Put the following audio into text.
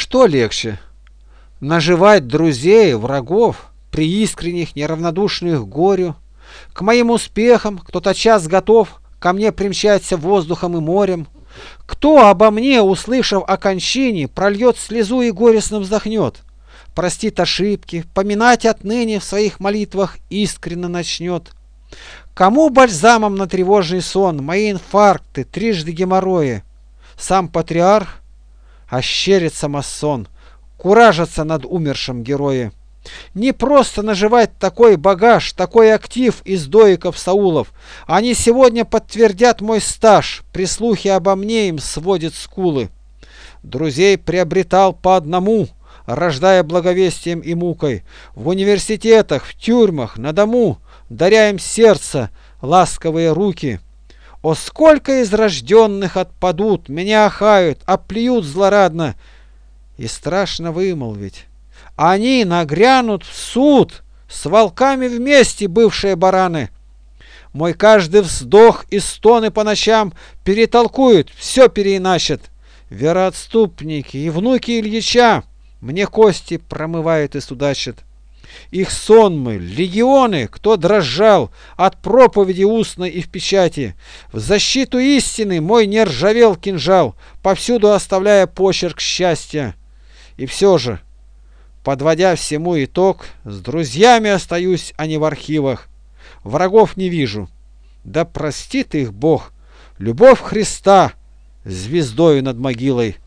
Что легче? Наживать друзей, врагов, при искренних, неравнодушных к горю? К моим успехам кто тотчас готов ко мне примчаться воздухом и морем? Кто обо мне, услышав о кончине, прольет слезу и горестно вздохнет? Простит ошибки, поминать отныне в своих молитвах искренно начнет? Кому бальзамом на тревожный сон мои инфаркты, трижды геморрои? Сам патриарх? Ощерится масон, куражится над умершим героем. Не просто наживать такой багаж, такой актив из доиков Саулов. Они сегодня подтвердят мой стаж, при слухе обо мне им сводят скулы. Друзей приобретал по одному, рождая благовестием и мукой. В университетах, в тюрьмах, на дому, даря им сердце, ласковые руки. О, сколько из рожденных отпадут, меня охают, оплюют злорадно. И страшно вымолвить. Они нагрянут в суд, с волками вместе, бывшие бараны. Мой каждый вздох и стоны по ночам перетолкуют, все переиначат. Вероотступники и внуки Ильича мне кости промывают и судачат. Их сонмы, легионы, кто дрожал от проповеди устной и в печати. В защиту истины мой не ржавел кинжал, повсюду оставляя почерк счастья. И все же, подводя всему итог, с друзьями остаюсь, а не в архивах. Врагов не вижу. Да простит их Бог. Любовь Христа звездою над могилой.